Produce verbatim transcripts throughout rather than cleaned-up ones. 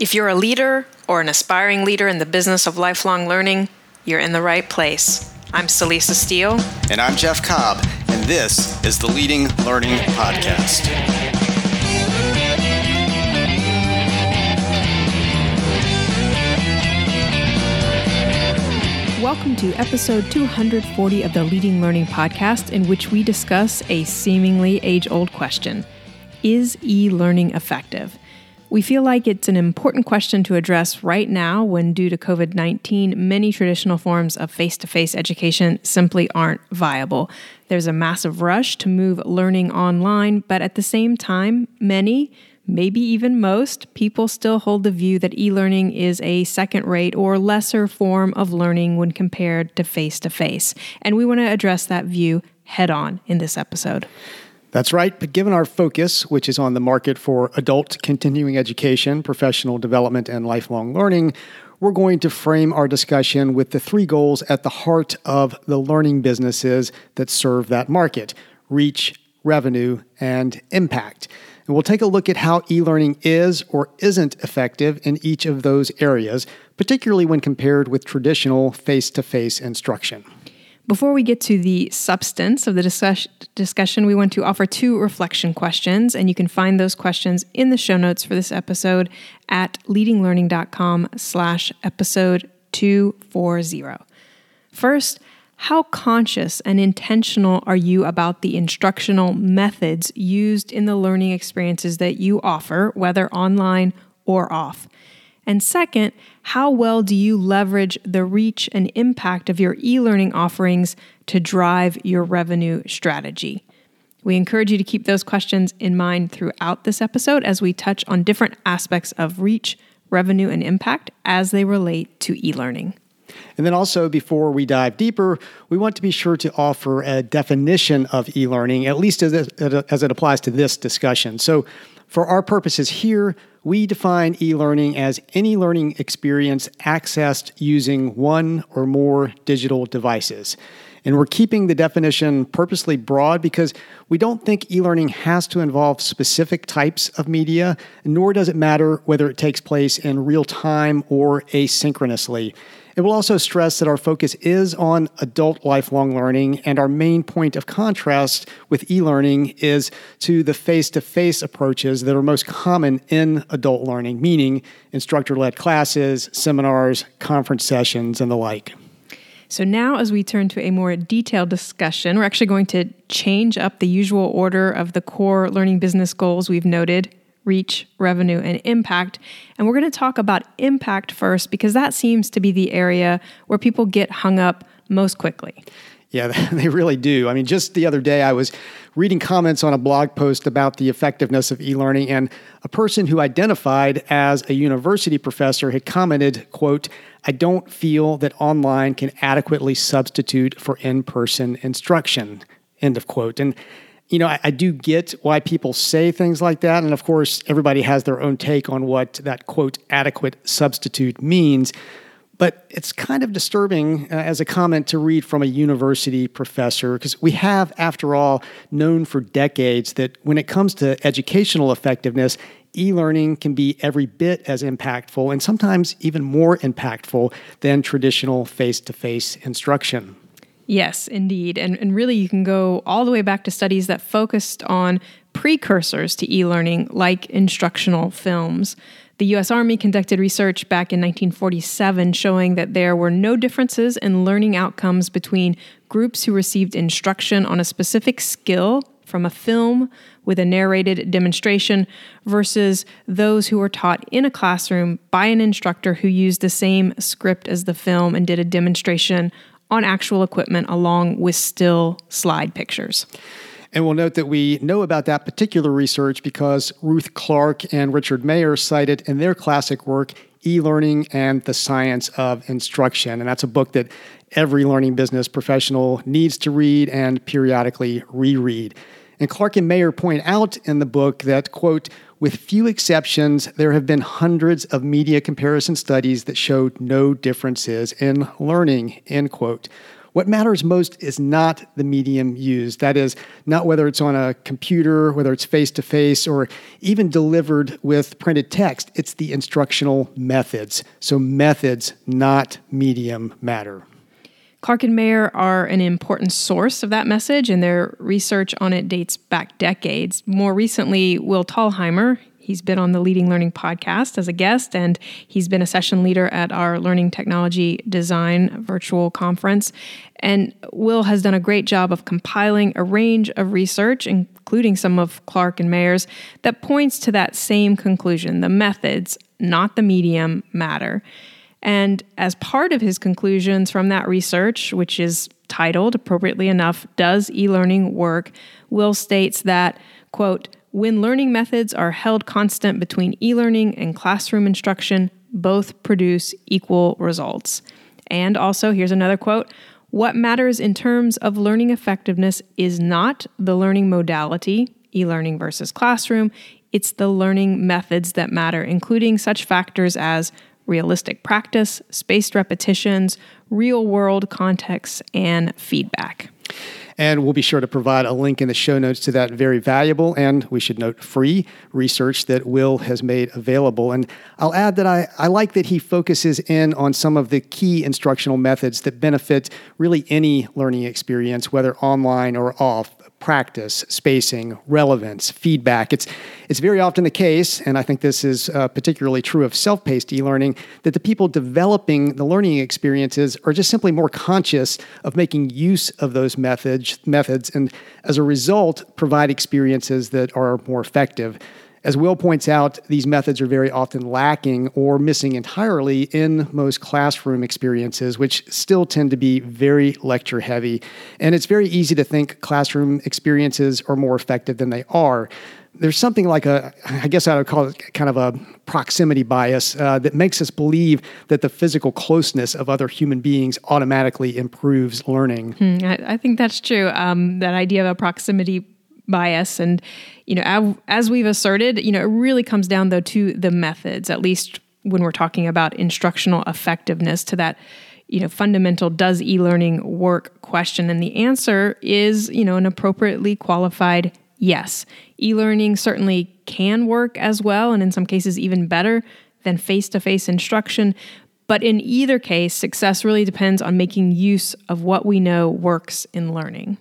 If you're a leader or an aspiring leader in the business of lifelong learning, you're in the right place. I'm Celisa Steele. And I'm Jeff Cobb, and this is the Leading Learning Podcast. Welcome to episode two hundred forty of the Leading Learning Podcast, in which we discuss a seemingly age-old question. Is e-learning effective? We feel like it's an important question to address right now when, due to covid nineteen, many traditional forms of face-to-face education simply aren't viable. There's a massive rush to move learning online, but at the same time, many, maybe even most, people still hold the view that e-learning is a second-rate or lesser form of learning when compared to face-to-face. And we want to address that view head-on in this episode. That's right, but given our focus, which is on the market for adult continuing education, professional development, and lifelong learning, we're going to frame our discussion with the three goals at the heart of the learning businesses that serve that market: reach, revenue, and impact. And we'll take a look at how e-learning is or isn't effective in each of those areas, particularly when compared with traditional face-to-face instruction. Before we get to the substance of the discuss- discussion, we want to offer two reflection questions, and you can find those questions in the show notes for this episode at leadinglearning.com slash episode 240. First, how conscious and intentional are you about the instructional methods used in the learning experiences that you offer, whether online or off? And second, how well do you leverage the reach and impact of your e-learning offerings to drive your revenue strategy? We encourage you to keep those questions in mind throughout this episode as we touch on different aspects of reach, revenue, and impact as they relate to e-learning. And then also, before we dive deeper, we want to be sure to offer a definition of e-learning, at least as it, as it applies to this discussion. So for our purposes here, we define e-learning as any learning experience accessed using one or more digital devices. And we're keeping the definition purposely broad because we don't think e-learning has to involve specific types of media, nor does it matter whether it takes place in real time or asynchronously. It will also stress that our focus is on adult lifelong learning, and our main point of contrast with e-learning is to the face-to-face approaches that are most common in adult learning, meaning instructor-led classes, seminars, conference sessions, and the like. So now, as we turn to a more detailed discussion, we're actually going to change up the usual order of the core learning business goals we've noted: reach, revenue, and impact. And we're going to talk about impact first because that seems to be the area where people get hung up most quickly. Yeah, they really do. I mean, just the other day, I was reading comments on a blog post about the effectiveness of e-learning, and a person who identified as a university professor had commented, quote, "I don't feel that online can adequately substitute for in-person instruction," end of quote. And You know, I, I do get why people say things like that. And of course, everybody has their own take on what that, quote, adequate substitute means. But it's kind of disturbing uh, as a comment to read from a university professor, because we have, after all, known for decades that when it comes to educational effectiveness, e-learning can be every bit as impactful and sometimes even more impactful than traditional face-to-face instruction. Yes, indeed. And, and really, you can go all the way back to studies that focused on precursors to e-learning, like instructional films. The U S Army conducted research back in nineteen forty-seven showing that there were no differences in learning outcomes between groups who received instruction on a specific skill from a film with a narrated demonstration versus those who were taught in a classroom by an instructor who used the same script as the film and did a demonstration on actual equipment along with still slide pictures. And we'll note that we know about that particular research because Ruth Clark and Richard Mayer cited in their classic work, E-Learning and the Science of Instruction. And that's a book that every learning business professional needs to read and periodically reread. And Clark and Mayer point out in the book that, quote, "With few exceptions, there have been hundreds of media comparison studies that showed no differences in learning," end quote. What matters most is not the medium used. That is, not whether it's on a computer, whether it's face-to-face, or even delivered with printed text. It's the instructional methods. So methods, not medium, matter. Clark and Mayer are an important source of that message, and their research on it dates back decades. More recently, Will Thalheimer, he's been on the Leading Learning podcast as a guest, and he's been a session leader at our Learning Technology Design virtual conference. And Will has done a great job of compiling a range of research, including some of Clark and Mayer's, that points to that same conclusion. The methods, not the medium, matter. And as part of his conclusions from that research, which is titled, appropriately enough, Does E-Learning Work?, Will states that, quote, when learning methods are held constant between e-learning and classroom instruction, both produce equal results. And also, here's another quote, what matters in terms of learning effectiveness is not the learning modality, e-learning versus classroom, it's the learning methods that matter, including such factors as realistic practice, spaced repetitions, real-world context, and feedback. And we'll be sure to provide a link in the show notes to that very valuable and, we should note, free research that Will has made available. And I'll add that I, I like that he focuses in on some of the key instructional methods that benefit really any learning experience, whether online or off. Practice, spacing, relevance, feedback. It's it's very often the case, and I think this is uh, particularly true of self-paced e-learning, that the people developing the learning experiences are just simply more conscious of making use of those methods, methods, and as a result, provide experiences that are more effective. As Will points out, these methods are very often lacking or missing entirely in most classroom experiences, which still tend to be very lecture-heavy. And it's very easy to think classroom experiences are more effective than they are. There's something like a, I guess I would call it kind of a proximity bias uh, that makes us believe that the physical closeness of other human beings automatically improves learning. Hmm, I, I think that's true. Um, that idea of a proximity bias. And, you know, as we've asserted, you know, it really comes down, though, to the methods, at least when we're talking about instructional effectiveness, to that, you know, fundamental does e-learning work question. And the answer is, you know, an appropriately qualified yes. E-learning certainly can work as well, and in some cases even better than face-to-face instruction. But in either case, success really depends on making use of what we know works in learning.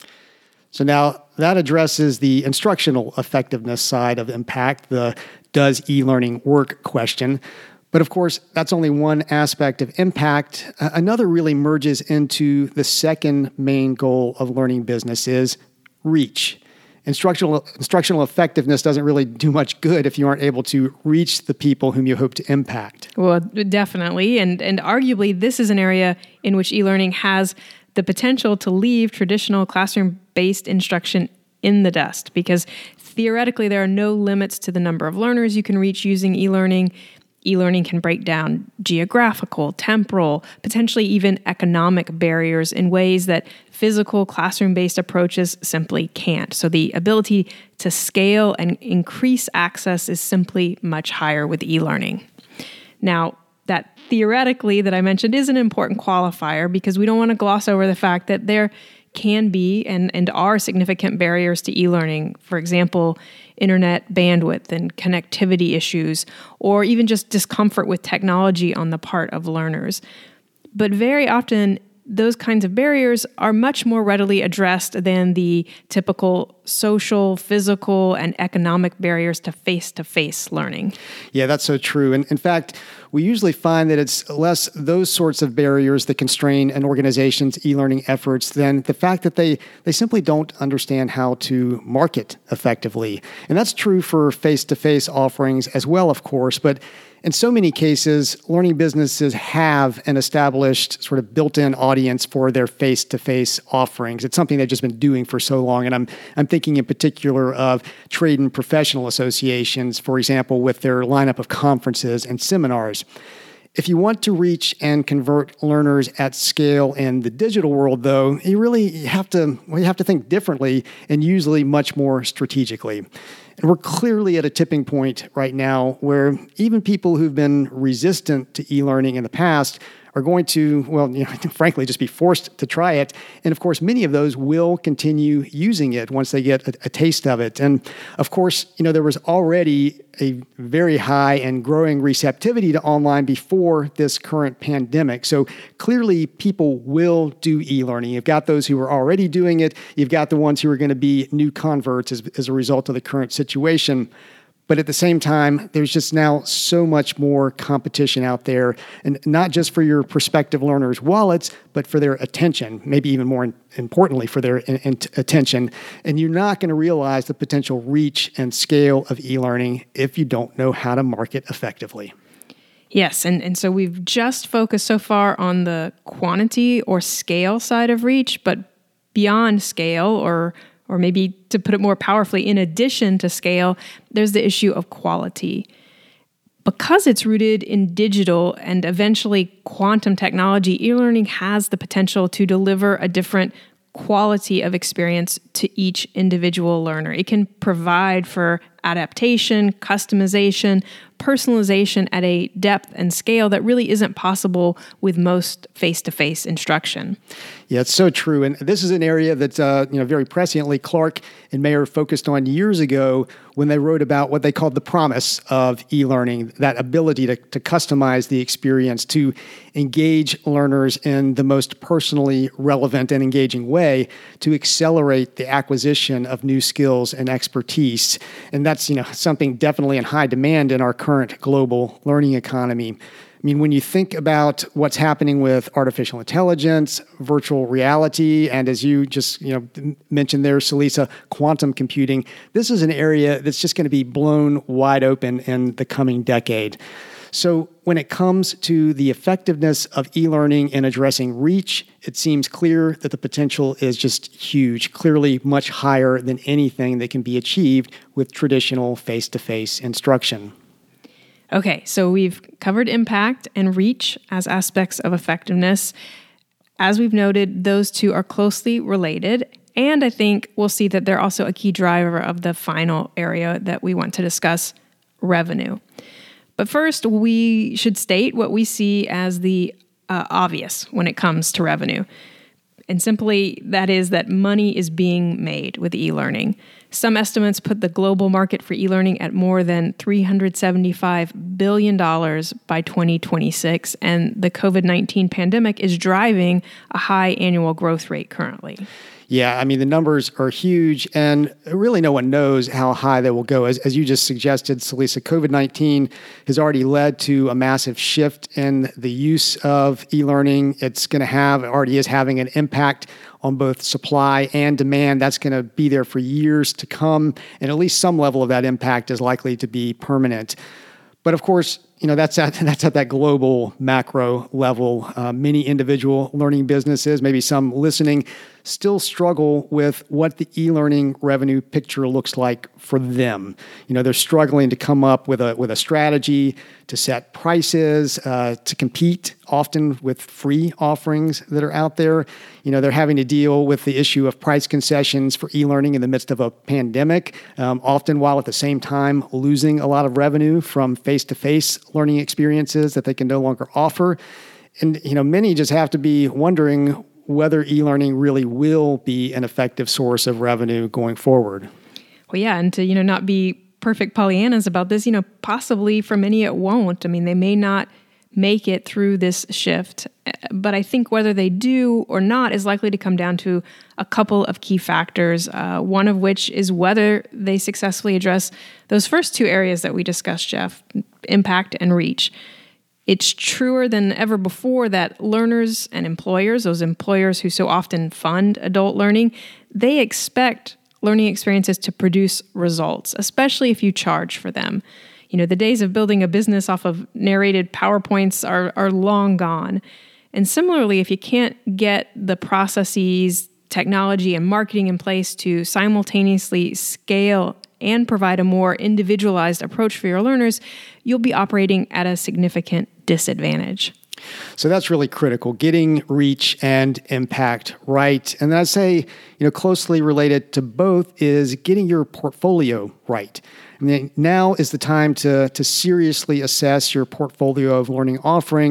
So now that addresses the instructional effectiveness side of impact, the does e-learning work question. But of course, that's only one aspect of impact. Uh, another really merges into the second main goal of learning business is reach. Instructional, instructional effectiveness doesn't really do much good if you aren't able to reach the people whom you hope to impact. Well, definitely. And, and arguably, this is an area in which e-learning has the potential to leave traditional classroom-based instruction in the dust, because theoretically there are no limits to the number of learners you can reach using e-learning. E-learning can break down geographical, temporal, potentially even economic barriers in ways that physical classroom-based approaches simply can't. So the ability to scale and increase access is simply much higher with e-learning. Now, that theoretically that I mentioned is an important qualifier, because we don't want to gloss over the fact that there can be and, and are significant barriers to e-learning. For example, internet bandwidth and connectivity issues, or even just discomfort with technology on the part of learners. But very often, those kinds of barriers are much more readily addressed than the typical social, physical, and economic barriers to face-to-face learning. Yeah, that's so true. And in fact, we usually find that it's less those sorts of barriers that constrain an organization's e-learning efforts than the fact that they, they simply don't understand how to market effectively. And that's true for face-to-face offerings as well, of course, but in so many cases, learning businesses have an established sort of built-in audience for their face-to-face offerings. It's something they've just been doing for so long. And I'm I'm thinking in particular of trade and professional associations, for example, with their lineup of conferences and seminars. If you want to reach and convert learners at scale in the digital world, though, you really have to well, you have to think differently and usually much more strategically. And we're clearly at a tipping point right now where even people who've been resistant to e-learning in the past are going to, well, you know, frankly, just be forced to try it. And of course, many of those will continue using it once they get a, a taste of it. And of course, you know, there was already a very high and growing receptivity to online before this current pandemic. So clearly people will do e-learning. You've got those who are already doing it. You've got the ones who are going to be new converts as, as a result of the current situation. But at the same time, there's just now so much more competition out there, and not just for your prospective learners' wallets, but for their attention, maybe even more importantly, for their in, in, attention. And you're not going to realize the potential reach and scale of e-learning if you don't know how to market effectively. Yes, and, and so we've just focused so far on the quantity or scale side of reach, but beyond scale, or or maybe to put it more powerfully, in addition to scale, there's the issue of quality. Because it's rooted in digital and eventually quantum technology, e-learning has the potential to deliver a different quality of experience to each individual learner. It can provide for adaptation, customization, personalization at a depth and scale that really isn't possible with most face-to-face instruction. Yeah, it's so true. And this is an area that, uh, you know, very presciently Clark and Mayer focused on years ago when they wrote about what they called the promise of e-learning, that ability to, to customize the experience, to engage learners in the most personally relevant and engaging way, to accelerate the acquisition of new skills and expertise. And that's, you know, something definitely in high demand in our current global learning economy. I mean, when you think about what's happening with artificial intelligence, virtual reality, and as you just you know mentioned there, Celisa, quantum computing, this is an area that's just going to be blown wide open in the coming decade. So when it comes to the effectiveness of e-learning in addressing reach, it seems clear that the potential is just huge, clearly much higher than anything that can be achieved with traditional face-to-face instruction. Okay, so we've covered impact and reach as aspects of effectiveness. As we've noted, those two are closely related, and I think we'll see that they're also a key driver of the final area that we want to discuss, revenue. But first, we should state what we see as the uh, obvious when it comes to revenue. And simply, that is that money is being made with e-learning. Some estimates put the global market for e-learning at more than three hundred seventy-five billion dollars by twenty twenty-six, and the covid nineteen pandemic is driving a high annual growth rate currently. Yeah, I mean, the numbers are huge, and really no one knows how high they will go. As, as you just suggested, Celisa, covid nineteen has already led to a massive shift in the use of e-learning. It's going to have, it already is having an impact on both supply and demand. That's going to be there for years to come, and at least some level of that impact is likely to be permanent. But of course, you know, that's at that's at that global macro level. Uh, many individual learning businesses, maybe some listening, still struggle with what the e-learning revenue picture looks like for them. You know, they're struggling to come up with a with a strategy to set prices, uh, to compete often with free offerings that are out there. You know, they're having to deal with the issue of price concessions for e-learning in the midst of a pandemic, um, often while at the same time losing a lot of revenue from face-to-face learning experiences that they can no longer offer. And, you know, many just have to be wondering whether e-learning really will be an effective source of revenue going forward. Well, yeah, and to, you know, not be perfect Pollyannas about this, you know, possibly for many it won't. I mean, they may not make it through this shift, but I think whether they do or not is likely to come down to a couple of key factors, uh, one of which is whether they successfully address those first two areas that we discussed, Jeff, impact and reach. It's truer than ever before that learners and employers, those employers who so often fund adult learning, they expect learning experiences to produce results, especially if you charge for them. You know, the days of building a business off of narrated PowerPoints are, are long gone. And similarly, if you can't get the processes, technology, and marketing in place to simultaneously scale and provide a more individualized approach for your learners, you'll be operating at a significant disadvantage. So that's really critical, getting reach and impact right. And then I'd say, you know, closely related to both is getting your portfolio right. I mean, now is the time to, to seriously assess your portfolio of learning offerings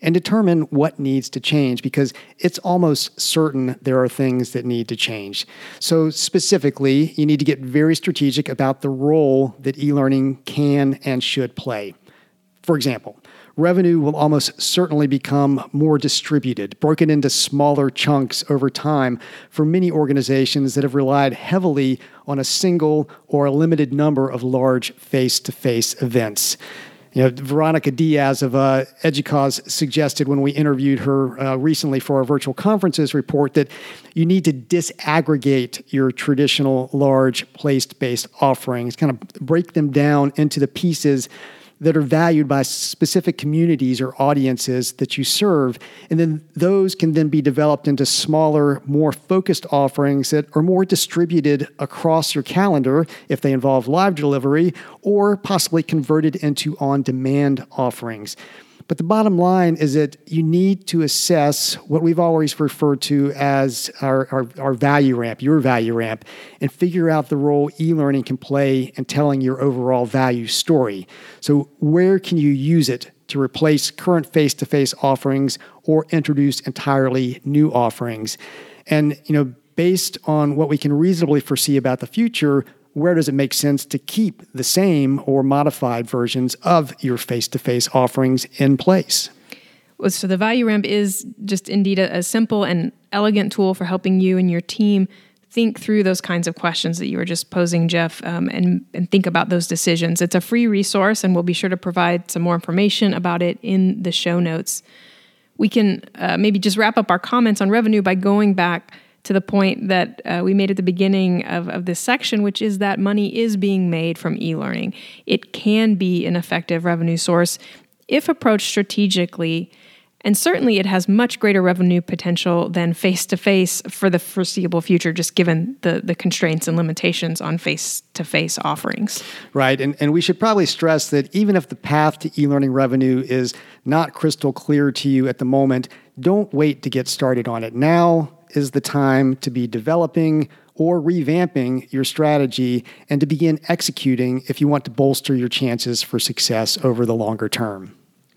and determine what needs to change, because it's almost certain there are things that need to change. So specifically, you need to get very strategic about the role that e-learning can and should play. For example, revenue will almost certainly become more distributed, broken into smaller chunks over time for many organizations that have relied heavily on a single or a limited number of large face-to-face events. You know, Veronica Diaz of uh, EDUCAUSE suggested when we interviewed her uh, recently for our virtual conferences report that you need to disaggregate your traditional large place-based offerings, kind of break them down into the pieces that are valued by specific communities or audiences that you serve. And then those can then be developed into smaller, more focused offerings that are more distributed across your calendar if they involve live delivery, or possibly converted into on-demand offerings. But the bottom line is that you need to assess what we've always referred to as our, our, our value ramp, your value ramp, and figure out the role e-learning can play in telling your overall value story. So where can you use it to replace current face-to-face offerings or introduce entirely new offerings? And, you know, based on what we can reasonably foresee about the future, where does it make sense to keep the same or modified versions of your face-to-face offerings in place? Well, so the value ramp is just indeed a, a simple and elegant tool for helping you and your team think through those kinds of questions that you were just posing, Jeff, um, and, and think about those decisions. It's a free resource, and we'll be sure to provide some more information about it in the show notes. We can uh, maybe just wrap up our comments on revenue by going back to the point that uh, we made at the beginning of, of this section, which is that money is being made from e-learning. It can be an effective revenue source if approached strategically, and certainly it has much greater revenue potential than face-to-face for the foreseeable future, just given the, the constraints and limitations on face-to-face offerings. Right, and, and we should probably stress that even if the path to e-learning revenue is not crystal clear to you at the moment, don't wait to get started on it. Now is the time to be developing or revamping your strategy and to begin executing if you want to bolster your chances for success over the longer term.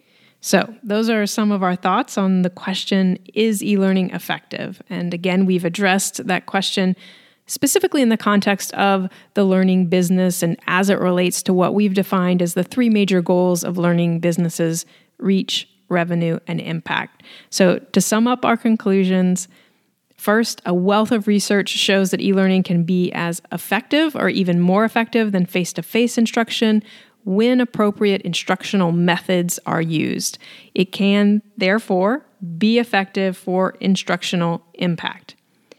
So those are some of our thoughts on the question, is e-learning effective? And again, we've addressed that question specifically in the context of the learning business and as it relates to what we've defined as the three major goals of learning businesses: reach, revenue, and impact. So to sum up our conclusions, first, a wealth of research shows that e-learning can be as effective or even more effective than face-to-face instruction when appropriate instructional methods are used. It can, therefore, be effective for instructional impact.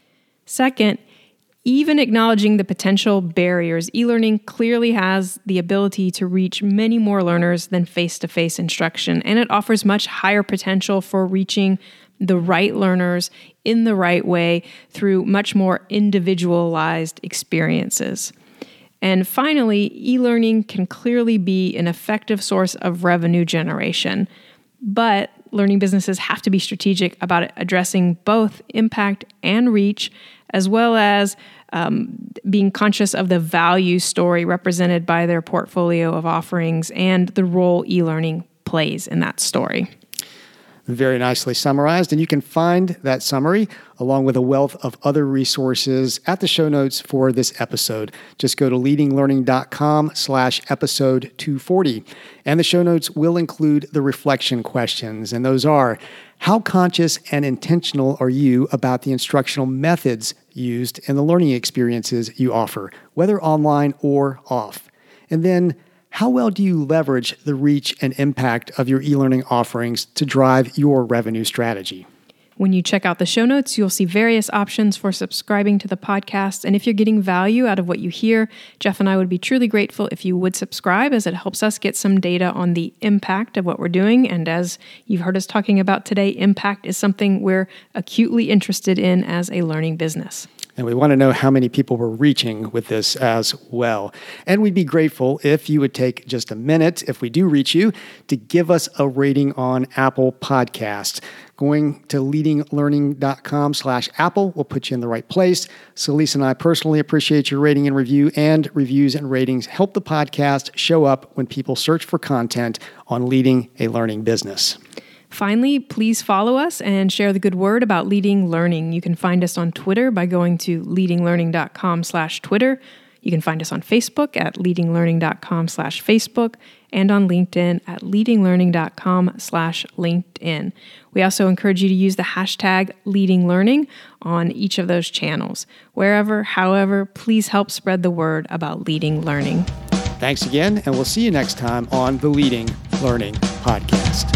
Second, even acknowledging the potential barriers, e-learning clearly has the ability to reach many more learners than face-to-face instruction, and it offers much higher potential for reaching the right learners in the right way through much more individualized experiences. And finally, e-learning can clearly be an effective source of revenue generation, but learning businesses have to be strategic about addressing both impact and reach, as well as um, being conscious of the value story represented by their portfolio of offerings and the role e-learning plays in that story. Very nicely summarized, and you can find that summary along with a wealth of other resources at the show notes for this episode. Just go to leadinglearning.com slash episode 240. And the show notes will include the reflection questions, and those are: how conscious and intentional are you about the instructional methods used in the learning experiences you offer, whether online or off? And then, how well do you leverage the reach and impact of your e-learning offerings to drive your revenue strategy? When you check out the show notes, you'll see various options for subscribing to the podcast. And if you're getting value out of what you hear, Jeff and I would be truly grateful if you would subscribe, as it helps us get some data on the impact of what we're doing. And as you've heard us talking about today, impact is something we're acutely interested in as a learning business. And we want to know how many people we're reaching with this as well. And we'd be grateful if you would take just a minute, if we do reach you, to give us a rating on Apple Podcasts. Going to leadinglearning.com slash Apple will put you in the right place. So Lisa and I personally appreciate your rating and review, and reviews and ratings help the podcast show up when people search for content on leading a learning business. Finally, please follow us and share the good word about Leading Learning. You can find us on Twitter by going to leadinglearning.com slash Twitter. You can find us on Facebook at leadinglearning.com slash Facebook and on LinkedIn at leadinglearning.com slash LinkedIn. We also encourage you to use the hashtag Leading Learning on each of those channels. Wherever, however, please help spread the word about Leading Learning. Thanks again, and we'll see you next time on the Leading Learning Podcast.